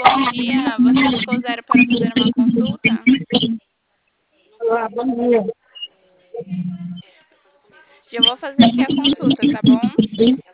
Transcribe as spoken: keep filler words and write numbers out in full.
bom dia. Você marcou zero para fazer uma consulta? Olá, bom dia. Já vou fazer aqui a consulta, tá bom?